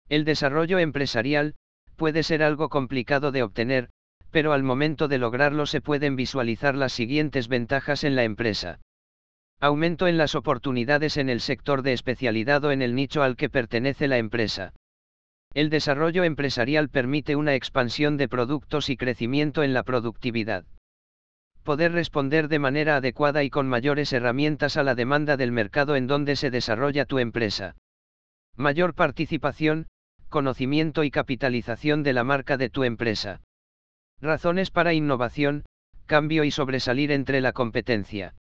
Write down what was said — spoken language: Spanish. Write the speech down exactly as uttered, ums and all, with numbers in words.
El desarrollo empresarial puede ser algo complicado de obtener, pero al momento de lograrlo se pueden visualizar las siguientes ventajas en la empresa. Aumento en las oportunidades en el sector de especialidad o en el nicho al que pertenece la empresa. El desarrollo empresarial permite una expansión de productos y crecimiento en la productividad. Poder responder de manera adecuada y con mayores herramientas a la demanda del mercado en donde se desarrolla tu empresa. Mayor participación, conocimiento y capitalización de la marca de tu empresa. Razones para innovación, cambio y sobresalir entre la competencia.